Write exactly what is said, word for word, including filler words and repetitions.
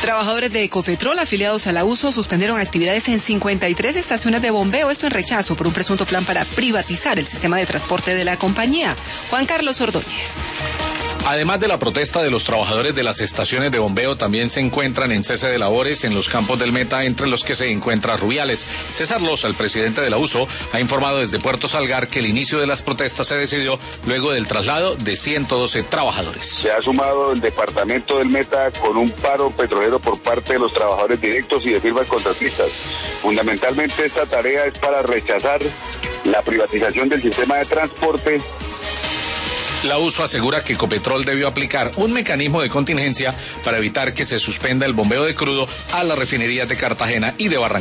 Trabajadores de Ecopetrol afiliados a la U S O suspendieron actividades en cincuenta y tres estaciones de bombeo, esto en rechazo por un presunto plan para privatizar el sistema de transporte de la compañía. Juan Carlos Ordóñez. Además de la protesta de los trabajadores de las estaciones de bombeo, también se encuentran en cese de labores en los campos del Meta, entre los que se encuentra Rubiales. César Loza, el presidente de la U S O, ha informado desde Puerto Salgar que el inicio de las protestas se decidió luego del traslado de ciento doce trabajadores. Se ha sumado el departamento del Meta con un paro petrolero por parte de los trabajadores directos y de firmas contratistas. Fundamentalmente esta tarea es para rechazar la privatización del sistema de transporte. La U S O asegura que Ecopetrol debió aplicar un mecanismo de contingencia para evitar que se suspenda el bombeo de crudo a las refinerías de Cartagena y de Barranquilla.